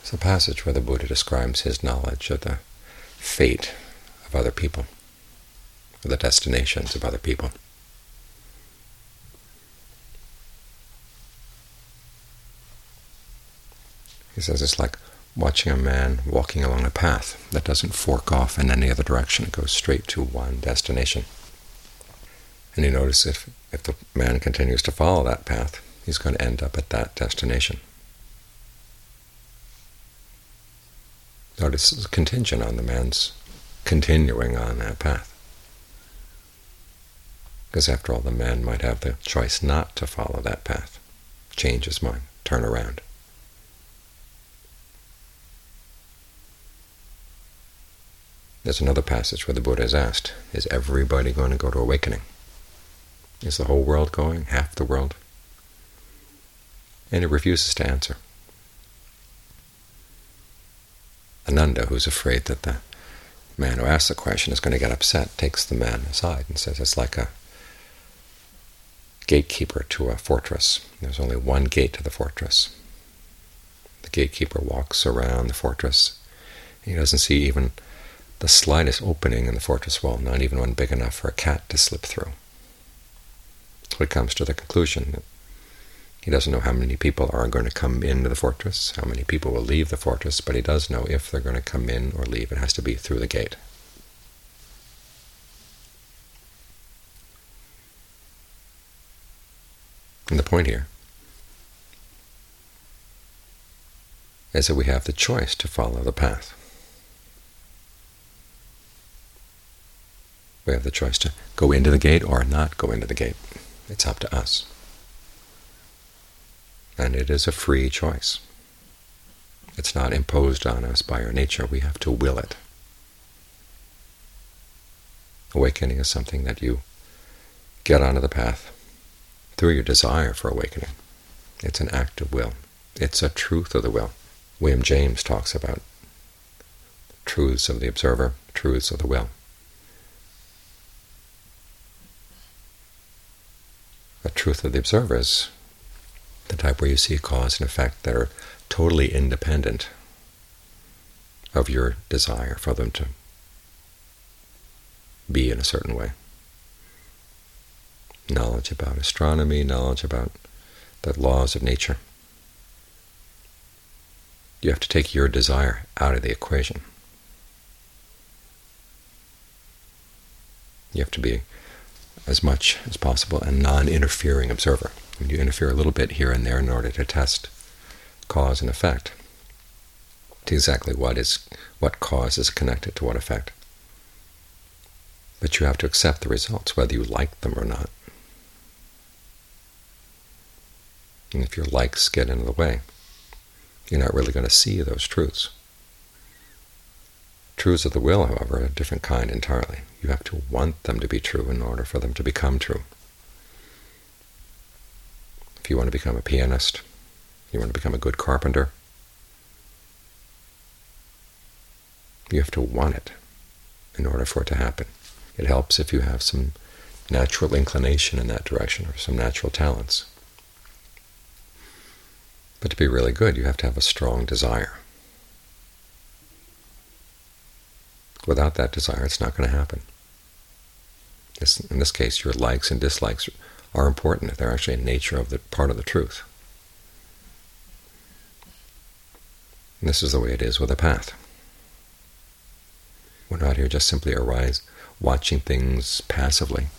It's a passage where the Buddha describes his knowledge of the fate of other people, or the destinations of other people. He says it's like watching a man walking along a path that doesn't fork off in any other direction. It goes straight to one destination. And you notice if the man continues to follow that path, he's going to end up at that destination. Notice it's contingent on the man's continuing on that path. Because after all, the man might have the choice not to follow that path, change his mind, turn around. There's another passage where the Buddha is asked, is everybody going to go to awakening? Is the whole world going, half the world? And he refuses to answer. Ananda, who's afraid that the man who asks the question is going to get upset, takes the man aside and says it's like a gatekeeper to a fortress. There's only one gate to the fortress. The gatekeeper walks around the fortress. He doesn't see even the slightest opening in the fortress wall, not even one big enough for a cat to slip through. So he comes to the conclusion that he doesn't know how many people are going to come into the fortress, how many people will leave the fortress, but he does know if they're going to come in or leave, it has to be through the gate. And the point here is that we have the choice to follow the path. We have the choice to go into the gate or not go into the gate. It's up to us. And it is a free choice. It's not imposed on us by our nature. We have to will it. Awakening is something that you get onto the path through your desire for awakening. It's an act of will. It's a truth of the will. William James talks about truths of the observer, truths of the will. The truth of the observer is the type where you see cause and effect that are totally independent of your desire for them to be in a certain way. Knowledge about astronomy, knowledge about the laws of nature. You have to take your desire out of the equation. You have to be, as much as possible, a non-interfering observer. And you interfere a little bit here and there in order to test cause and effect, to exactly what cause is connected to what effect. But you have to accept the results, whether you like them or not. And if your likes get in the way, you're not really going to see those truths. Truths of the will, however, are a different kind entirely. You have to want them to be true in order for them to become true. If you want to become a pianist, you want to become a good carpenter, you have to want it in order for it to happen. It helps if you have some natural inclination in that direction or some natural talents. But to be really good, you have to have a strong desire. Without that desire, it's not going to happen. In this case, your likes and dislikes are important. They're actually a nature of the part of the truth. And this is the way it is with a path. We're not here just simply watching things passively.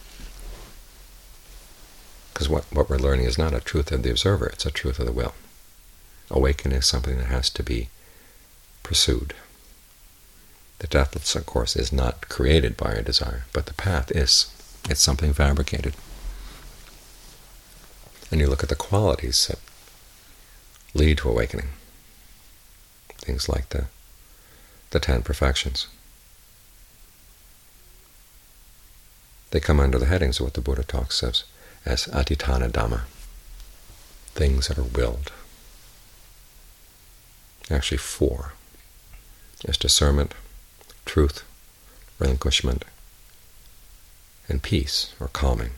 Because what we're learning is not a truth of the observer, it's a truth of the will. Awakening is something that has to be pursued. The deathless, of course, is not created by a desire, but the path is. It's something fabricated. And you look at the qualities that lead to awakening, things like the 10 perfections. They come under the headings of what the Buddha talks as adhitthana dhamma, things that are willed. Actually 4. There's discernment, truth, relinquishment, and peace, or calming.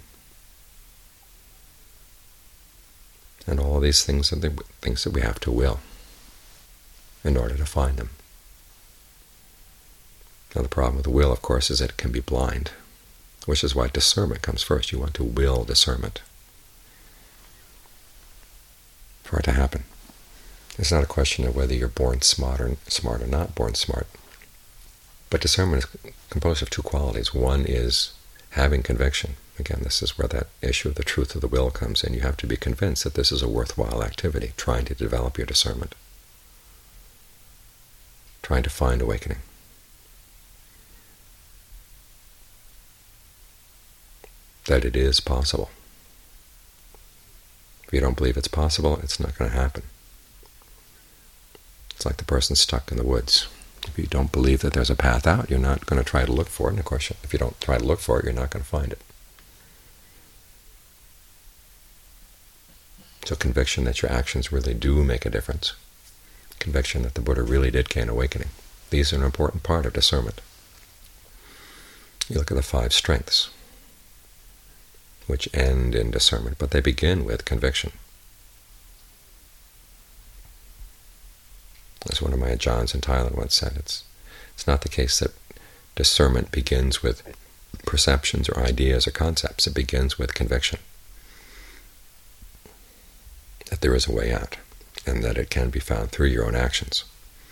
And all these things are the things that we have to will. in order to find them. Now the problem with the will, of course, is that it can be blind, which is why discernment comes first. You want to will discernment for it to happen. It's not a question of whether you're born smart or not born smart. But discernment is composed of two qualities. One is having conviction. Again, this is where that issue of the truth of the will comes in. You have to be convinced that this is a worthwhile activity, trying to develop your discernment, trying to find awakening. That it is possible. If you don't believe it's possible, it's not going to happen. It's like the person stuck in the woods. If you don't believe that there's a path out, you're not going to try to look for it. And of course, if you don't try to look for it, you're not going to find it. So conviction that your actions really do make a difference, conviction that the Buddha really did gain awakening, these are an important part of discernment. You look at the 5 strengths, which end in discernment, but they begin with conviction. As one of my ajahns in Thailand once said, it's not the case that discernment begins with perceptions or ideas or concepts. It begins with conviction that there is a way out and that it can be found through your own actions.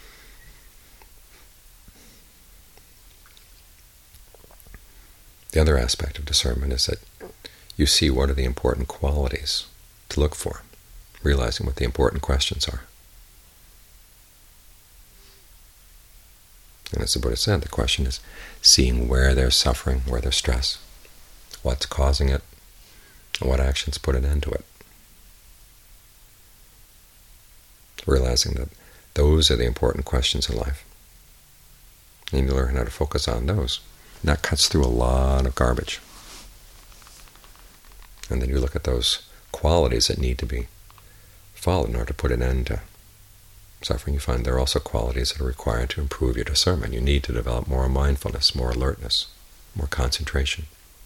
The other aspect of discernment is that you see what are the important qualities to look for, realizing what the important questions are. And as the Buddha said, the question is seeing where there's suffering, where there's stress, what's causing it, and what actions put an end to it. Realizing that those are the important questions in life. And you learn how to focus on those. And that cuts through a lot of garbage. And then you look at those qualities that need to be followed in order to put an end to suffering. You find there are also qualities that are required to improve your discernment. You need to develop more mindfulness, more alertness, more concentration.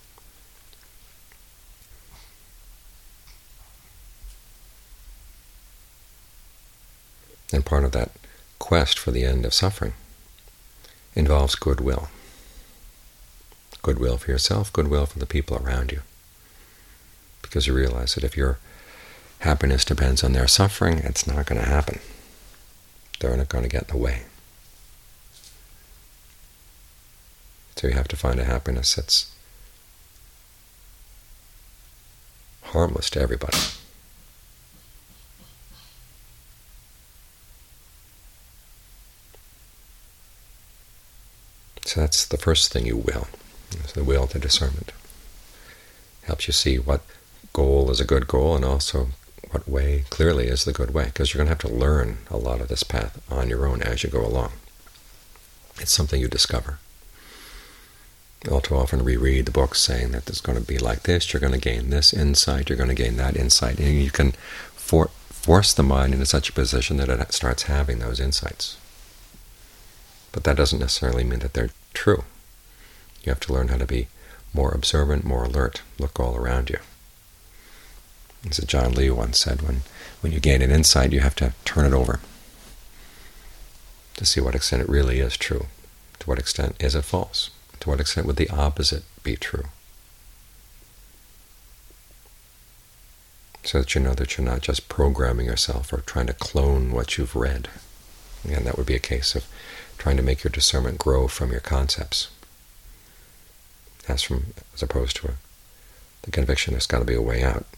And part of that quest for the end of suffering involves goodwill. Goodwill for yourself, goodwill for the people around you. Because you realize that if your happiness depends on their suffering, it's not going to happen. They're not going to get in the way. So you have to find a happiness that's harmless to everybody. So that's the first thing you will. It's the will to discernment. Helps you see what goal is a good goal and also what way clearly is the good way, because you're going to have to learn a lot of this path on your own as you go along. It's something you discover. All too often reread the books saying that it's going to be like this, you're going to gain this insight, you're going to gain that insight, and you can force the mind into such a position that it starts having those insights. But that doesn't necessarily mean that they're true. You have to learn how to be more observant, more alert, look all around you. As John Lee once said, when you gain an insight, you have to turn it over to see what extent it really is true, to what extent is it false, to what extent would the opposite be true, so that you know that you're not just programming yourself or trying to clone what you've read. Again, that would be a case of trying to make your discernment grow from your concepts, as opposed to the conviction there's got to be a way out,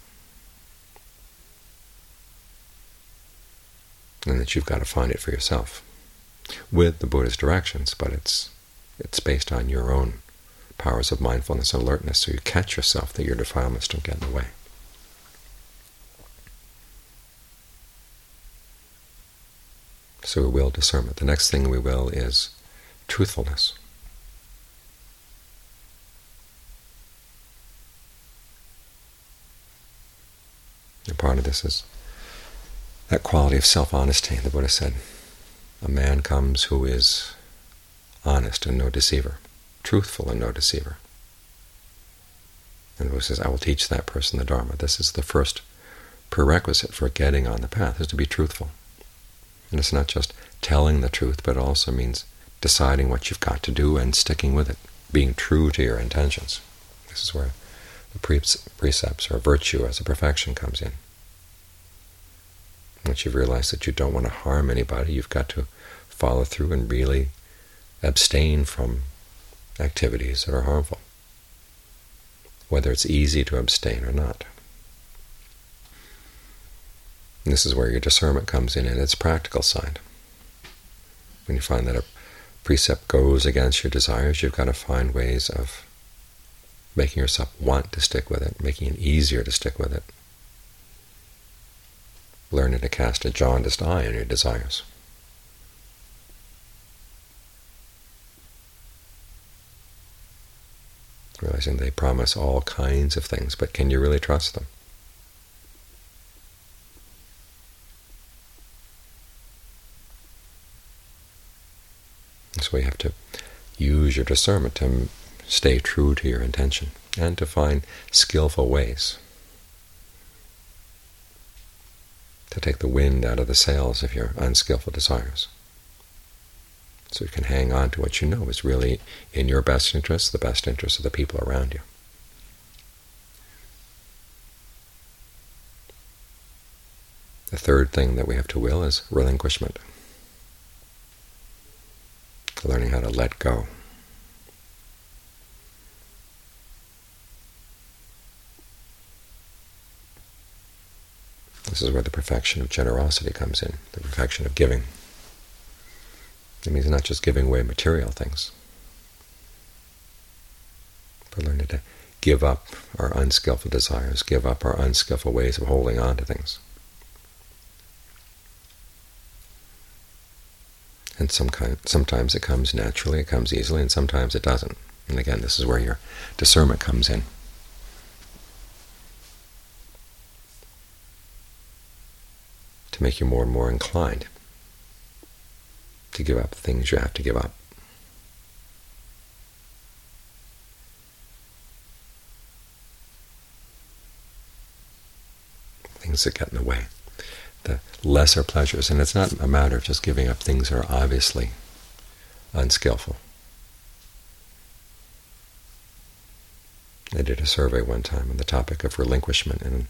and that you've got to find it for yourself, with the Buddha's directions, but it's based on your own powers of mindfulness and alertness, so you catch yourself that your defilements don't get in the way. So we will discernment. The next thing we will is truthfulness. And part of this is that quality of self-honesty. The Buddha said, a man comes who is honest and no deceiver, truthful and no deceiver. And the Buddha says, I will teach that person the Dharma. This is the first prerequisite for getting on the path, is to be truthful. And it's not just telling the truth, but it also means deciding what you've got to do and sticking with it, being true to your intentions. This is where the precepts or virtue as a perfection comes in. Once you've realized that you don't want to harm anybody, you've got to follow through and really abstain from activities that are harmful, whether it's easy to abstain or not. And this is where your discernment comes in its practical side. When you find that a precept goes against your desires, you've got to find ways of making yourself want to stick with it, making it easier to stick with it, learning to cast a jaundiced eye on your desires. Realizing they promise all kinds of things, but can you really trust them? So you have to use your discernment to stay true to your intention and to find skillful ways to take the wind out of the sails of your unskillful desires, so you can hang on to what you know is really in your best interest, the best interest of the people around you. The third thing that we have to will is relinquishment, learning how to let go. This is where the perfection of generosity comes in, the perfection of giving. It means not just giving away material things, but learning to give up our unskillful desires, give up our unskillful ways of holding on to things. And sometimes it comes naturally, it comes easily, and sometimes it doesn't. And again, this is where your discernment comes in. To make you more and more inclined to give up things you have to give up. Things that get in the way. The lesser pleasures, and it's not a matter of just giving up things that are obviously unskillful. I did a survey one time on the topic of relinquishment in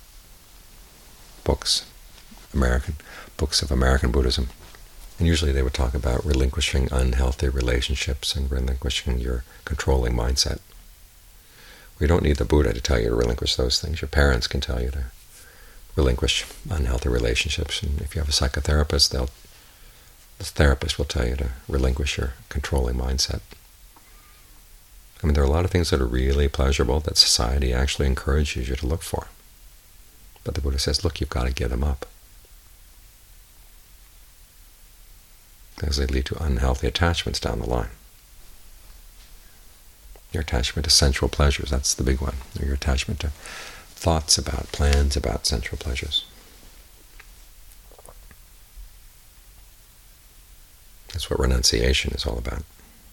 American books of American Buddhism, and usually they would talk about relinquishing unhealthy relationships and relinquishing your controlling mindset. We don't need the Buddha to tell you to relinquish those things. Your parents can tell you to relinquish unhealthy relationships, and if you have a psychotherapist, the therapist will tell you to relinquish your controlling mindset. I mean, there are a lot of things that are really pleasurable that society actually encourages you to look for. But the Buddha says, look, you've got to give them up, because they lead to unhealthy attachments down the line. Your attachment to sensual pleasures, that's the big one. Or your attachment to thoughts about, plans about sensual pleasures. That's what renunciation is all about.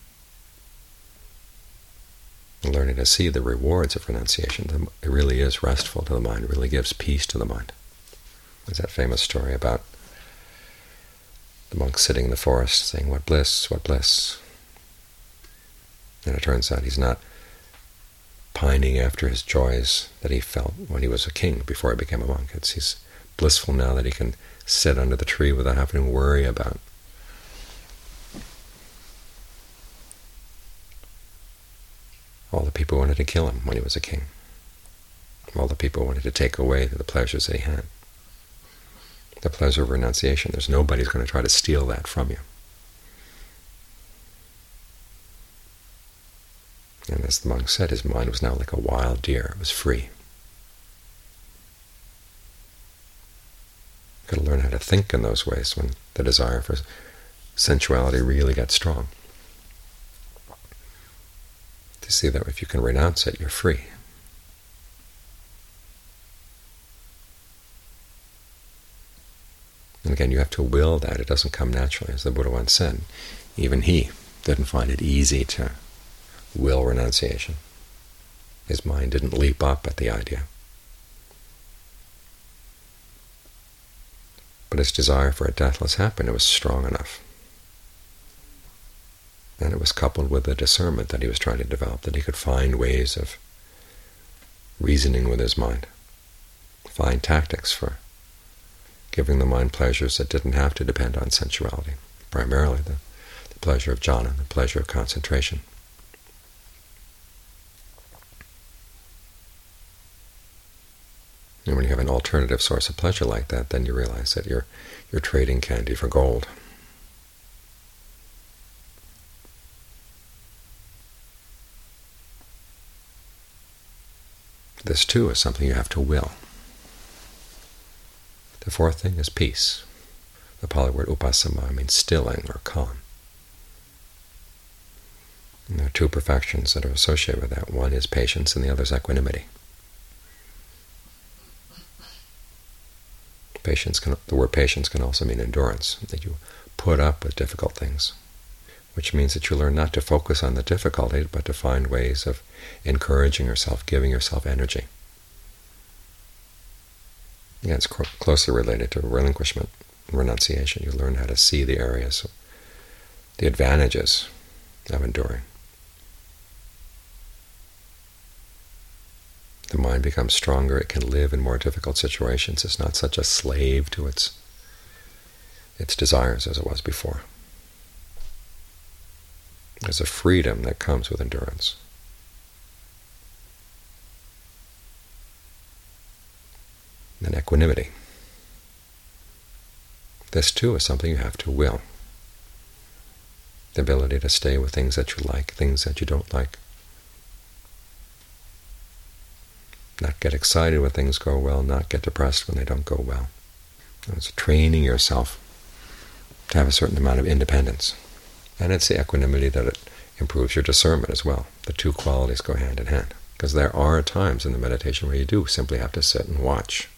And learning to see the rewards of renunciation. It really is restful to the mind. It really gives peace to the mind. There's that famous story about the monk sitting in the forest saying, "What bliss, what bliss." And it turns out he's not pining after his joys that he felt when he was a king before he became a monk. He's blissful now that he can sit under the tree without having to worry about all the people who wanted to kill him when he was a king, all the people who wanted to take away the pleasures that he had. The pleasure of renunciation, there's nobody who's going to try to steal that from you. And as the monk said, his mind was now like a wild deer. It was free. You've got to learn how to think in those ways when the desire for sensuality really gets strong. To see that if you can renounce it, you're free. And again, you have to will that. It doesn't come naturally. As the Buddha once said, even he didn't find it easy to will renunciation. His mind didn't leap up at the idea. But But his desire for a deathless happiness was strong enough. And it was coupled with the discernment that he was trying to develop, that he could find ways of reasoning with his mind, find tactics for giving the mind pleasures that didn't have to depend on sensuality, primarily the pleasure of jhana, the pleasure of concentration. And when you have an alternative source of pleasure like that, then you realize that you're trading candy for gold. This, too, is something you have to will. The fourth thing is peace. The Pali word upasama means stilling or calm. And there are two perfections that are associated with that. One is patience and the other is equanimity. The word patience can also mean endurance, that you put up with difficult things, which means that you learn not to focus on the difficulty, but to find ways of encouraging yourself, giving yourself energy. Yeah, it's closely related to relinquishment and renunciation. You learn how to see the areas, the advantages of enduring. The mind becomes stronger. It can live in more difficult situations. It's not such a slave to its desires as it was before. There's a freedom that comes with endurance. And equanimity. This, too, is something you have to will. The ability to stay with things that you like, things that you don't like. Not get excited when things go well, not get depressed when they don't go well. It's training yourself to have a certain amount of independence. And it's the equanimity that it improves your discernment as well. The two qualities go hand in hand. Because there are times in the meditation where you do simply have to sit and watch.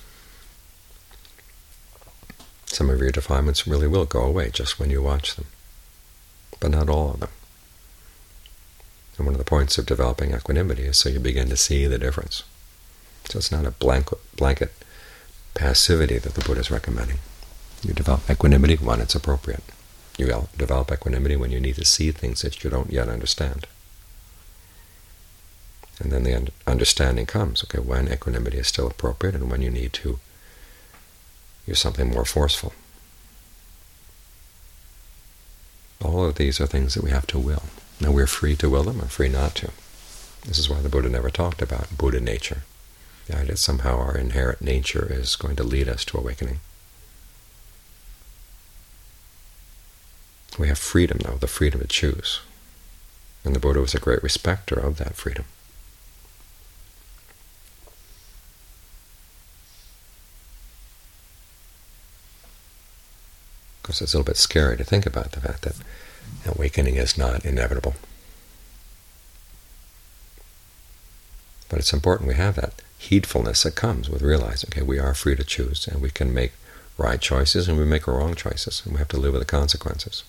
Some of your defilements really will go away just when you watch them, but not all of them. And one of the points of developing equanimity is so you begin to see the difference. So it's not a blanket passivity that the Buddha is recommending. You develop equanimity when it's appropriate. You develop equanimity when you need to see things that you don't yet understand. And then the understanding comes, okay, when equanimity is still appropriate and when you need to use something more forceful. All of these are things that we have to will. Now we're free to will them or free not to. This is why the Buddha never talked about Buddha nature. The idea that somehow our inherent nature is going to lead us to awakening. We have freedom, though, the freedom to choose. And the Buddha was a great respecter of that freedom. Because it's a little bit scary to think about the fact that awakening is not inevitable. But it's important we have that heedfulness that comes with realizing, okay, we are free to choose, and we can make right choices and we make wrong choices, and we have to live with the consequences.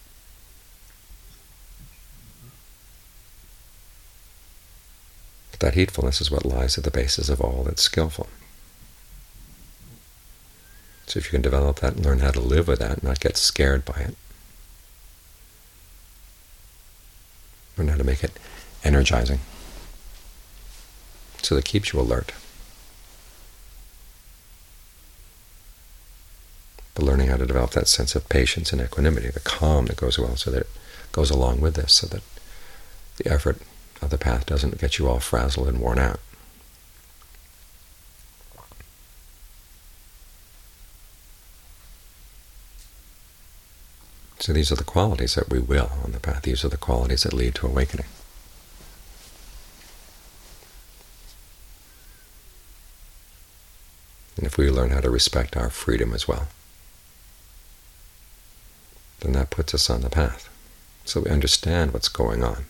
But that heedfulness is what lies at the basis of all that's skillful. So if you can develop that and learn how to live with that, not get scared by it, learn how to make it energizing, so that it keeps you alert. But learning how to develop that sense of patience and equanimity, the calm that goes well, so that it goes along with this, so that the effort of the path doesn't get you all frazzled and worn out. So these are the qualities that we will on the path. These are the qualities that lead to awakening. And if we learn how to respect our freedom as well, then that puts us on the path. So we understand what's going on.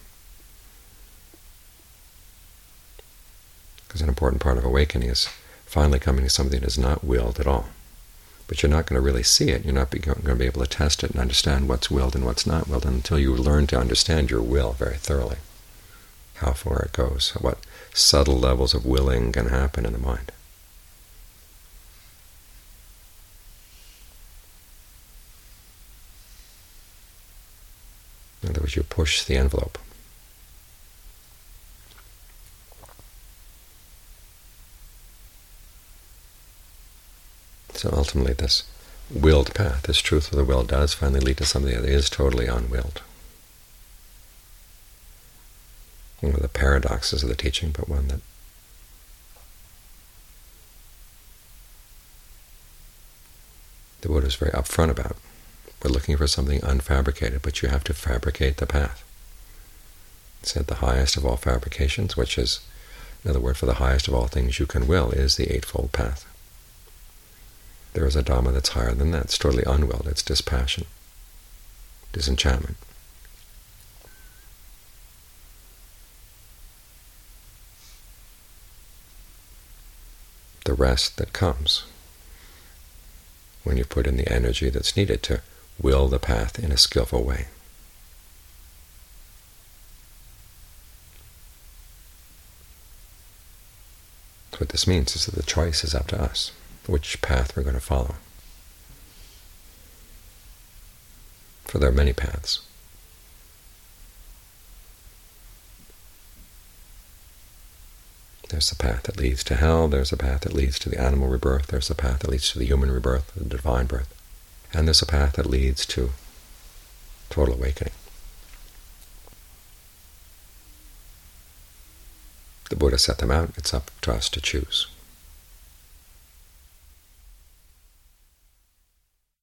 Because an important part of awakening is finally coming to something that is not willed at all. But you're not going to really see it. You're not going to be able to test it and understand what's willed and what's not willed until you learn to understand your will very thoroughly, how far it goes, what subtle levels of willing can happen in the mind. words, you push the envelope. So ultimately this willed path, this truth of the will, does finally lead to something that is totally unwilled. One of the paradoxes of the teaching, but one that the Buddha is very upfront about. We're looking for something unfabricated, but you have to fabricate the path. He said the highest of all fabrications, which is another word for the highest of all things you can will, is the Eightfold Path. There is a Dhamma that's higher than that. It's totally unwilled. It's dispassion, disenchantment. The rest that comes when you put in the energy that's needed to will the path in a skillful way. So what this means is that the choice is up to us, which path we're going to follow. For there are many paths. There's the path that leads to hell, there's a path that leads to the animal rebirth, there's a path that leads to the human rebirth, the divine birth, and there's a path that leads to total awakening. The Buddha set them out. It's up to us to choose.